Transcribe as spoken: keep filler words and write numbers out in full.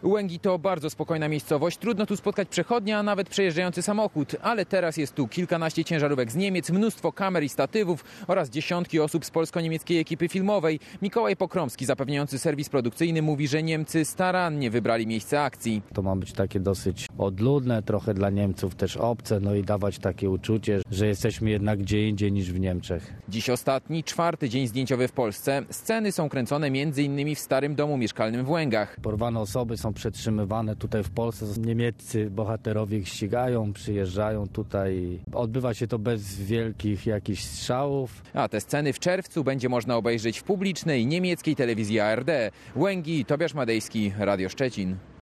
Łęgi to bardzo spokojna miejscowość, trudno tu spotkać przechodnia, a nawet przejeżdżający samochód, ale teraz jest tu kilkanaście ciężarówek z Niemiec, mnóstwo kamer i statywów oraz dziesiątki osób z polsko-niemieckiej ekipy filmowej. Mikołaj Pokromski, zapewniający serwis produkcyjny, mówi, że Niemcy starannie wybrali miejsce akcji. To ma być takie dosyć odludne, trochę dla Niemców też obce, no i dawać takie uczucie, że jesteśmy jednak gdzie indziej niż w Niemczech. Dziś ostatni, czwarty dzień zdjęciowy w Polsce. Sceny są kręcone między innymi w starym domu mieszkalnym w Łęgach. Porwane osoby są przetrzymywane tutaj w Polsce. Niemieccy bohaterowie ich ścigają, przyjeżdżają tutaj. Odbywa się to bez wielkich jakichś strzałów. A te sceny w czerwcu będzie można obejrzeć w publicznej niemieckiej telewizji A R D. Łęgi, Tobiasz Madejski, Radio Szczecin.